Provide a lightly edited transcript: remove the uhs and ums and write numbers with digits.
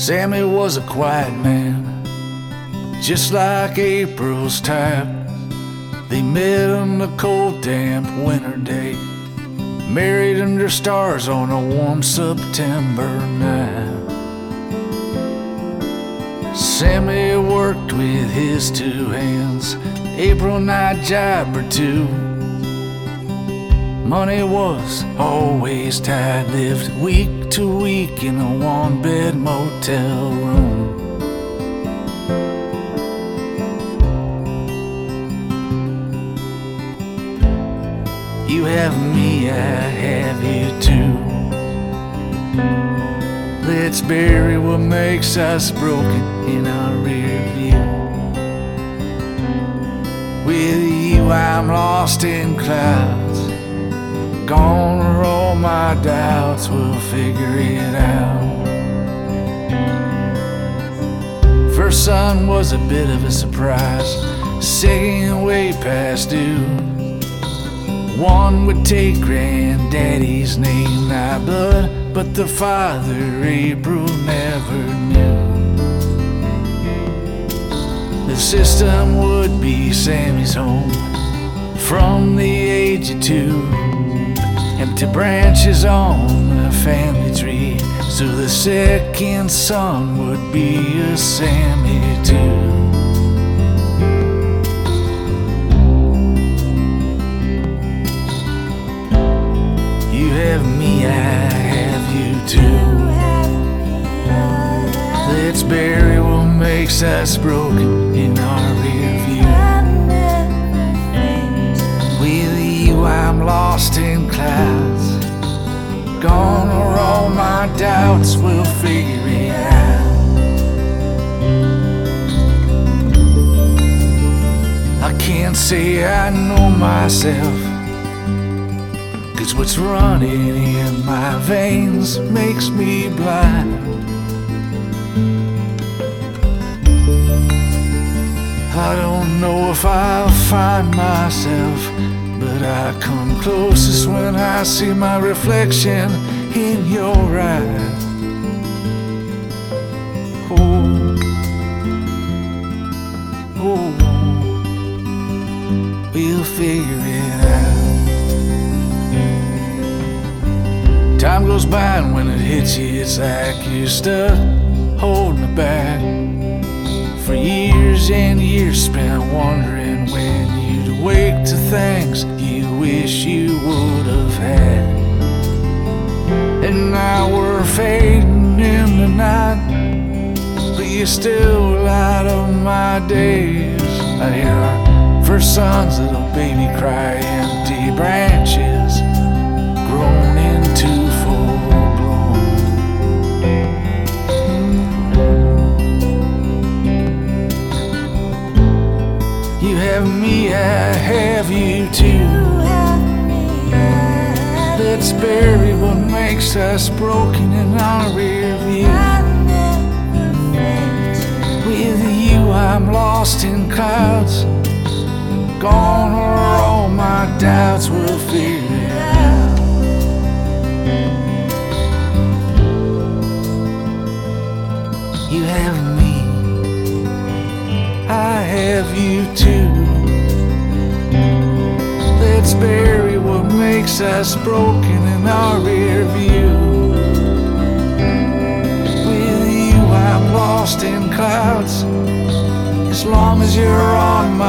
Sammy was a quiet man, just like April's type. They met on a cold, damp winter day, married under stars on a warm September night. Sammy worked with his two hands, April night job or two. Money was always tight, lived week to week in a one-bed motel room. You have me, I have you too. Let's bury what makes us broken in our rear view. With you I'm lost in clouds, gone are all my doubts, we'll figure it out. First son was a bit of a surprise, second way past due. One would take granddaddy's name, not blood, but the father April never knew. The system would be Sammy's home from the age of 2. Empty branches on the family tree, so the second son would be a Sammy too. You have me, I have you too. Let's bury what makes us broken in our rear view. With you I'm lost in clouds, gone are all my doubts, we'll figure it out. I can't say I know myself, 'cause what's running in my veins makes me blind. I don't know if I'll find myself, but I come closest when I see my reflection in your eyes. Oh, oh, we'll figure it out. Time goes by and when it hits you, it's like you're stuck holding it back. For years and years spent wondering when you'd awake to things you wish you would have had. And now we're fading in the night, but you're still light of my days. I hear our first son's little baby cry, empty branches grown into full bloom. You have me, I have you too. Let's bury what makes us broken in our rear view. With you I'm lost in clouds, gone are all my doubts, we'll figure it out. You have me, I have you too. Let's bury what makes us broken in our rear view. With you I'm lost in clouds, as long as you're on